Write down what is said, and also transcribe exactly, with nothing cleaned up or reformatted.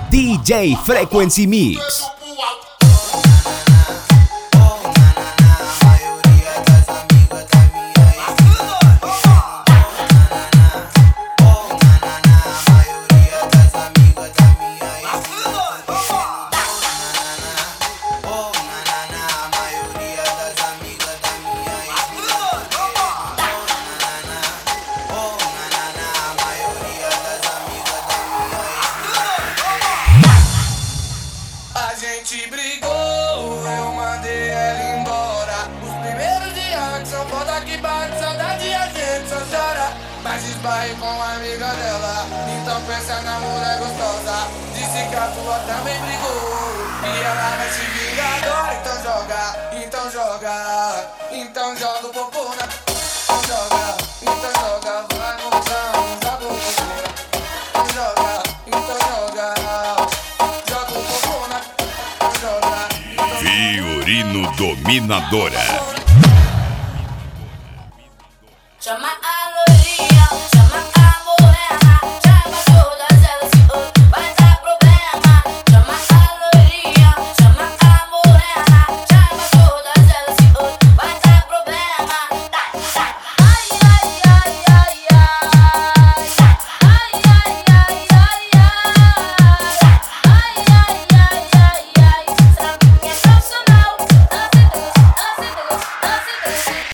D J Frequency Mix. A gente brigou, eu mandei ela embora. Os primeiros dias que são foda que bate saudade, a gente só chora. Mas esbarrei com a amiga dela, então pensa na mulher gostosa. Disse que a tua também brigou e ela vai se vingar agora. Então joga, então joga, então joga o popô na... Então joga, então joga, vai mozão, joga o popô. Então joga, então joga, joga o popô na... Fiorino Dominadora. Chama a loirinha, chama a